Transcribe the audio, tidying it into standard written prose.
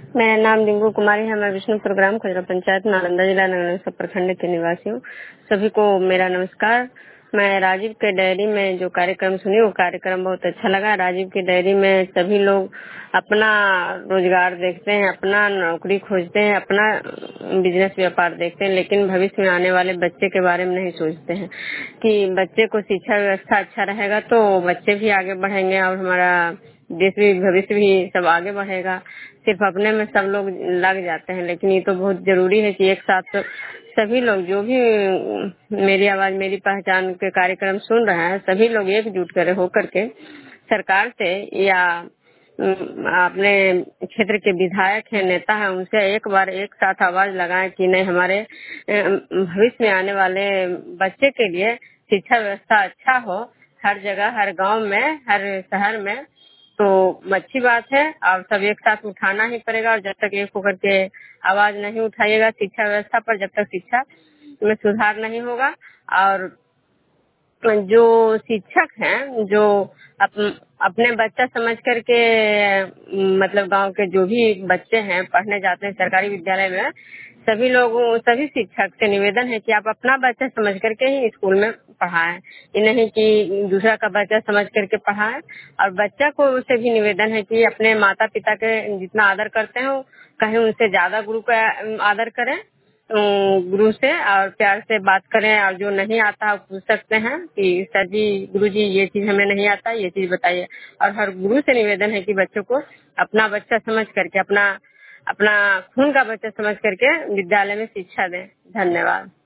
मेरा नाम डिंगू कुमारी है। मैं विष्णुपुर ग्राम खजरा पंचायत नालंदा जिला नगर प्रखंड के निवासी हूँ। सभी को मेरा नमस्कार। मैं राजीव के डायरी में जो कार्यक्रम सुनी वो कार्यक्रम बहुत अच्छा लगा। राजीव की डायरी में सभी लोग अपना रोजगार देखते हैं, अपना नौकरी खोजते हैं, अपना बिजनेस व्यापार देखते हैं, लेकिन भविष्य में आने वाले बच्चे के बारे में नहीं सोचते हैं कि बच्चे को शिक्षा व्यवस्था अच्छा रहेगा तो बच्चे भी आगे बढ़ेंगे और हमारा देश भी भविष्य भी सब आगे बढ़ेगा। सिर्फ अपने में सब लोग लग जाते हैं, लेकिन ये तो बहुत जरूरी है कि एक साथ सभी लोग जो भी मेरी आवाज मेरी पहचान के कार्यक्रम सुन रहे हैं सभी लोग एकजुट करे होकर के सरकार से या अपने क्षेत्र के विधायक है, नेता है, उनसे एक बार एक साथ आवाज लगाएं कि नहीं हमारे भविष्य में आने वाले बच्चे के लिए शिक्षा व्यवस्था अच्छा हो हर जगह, हर गांव में, हर शहर में। तो अच्छी बात है और सब एक साथ उठाना ही पड़ेगा। और जब तक एक होकर के आवाज नहीं उठाइएगा शिक्षा व्यवस्था पर, जब तक शिक्षा में सुधार नहीं होगा। और जो शिक्षक हैं जो अपने बच्चा समझ करके मतलब गांव के जो भी बच्चे हैं पढ़ने जाते हैं सरकारी विद्यालय में, सभी शिक्षक से निवेदन है कि आप अपना बच्चा समझ करके ही स्कूल में पढ़ाएं, ये नहीं कि दूसरा का बच्चा समझ करके पढ़ाएं। और बच्चा को से भी निवेदन है कि अपने माता पिता के जितना आदर करते हैं कहीं उनसे ज्यादा गुरु का आदर करें, गुरु से और प्यार से बात करें। और जो नहीं आता पूछ सकते हैं कि सर जी गुरु जी ये चीज हमें नहीं आता, ये चीज बताइए। और हर गुरु से निवेदन है कि बच्चों को अपना बच्चा समझ करके अपना खून का बच्चा समझ करके विद्यालय में शिक्षा दें। धन्यवाद।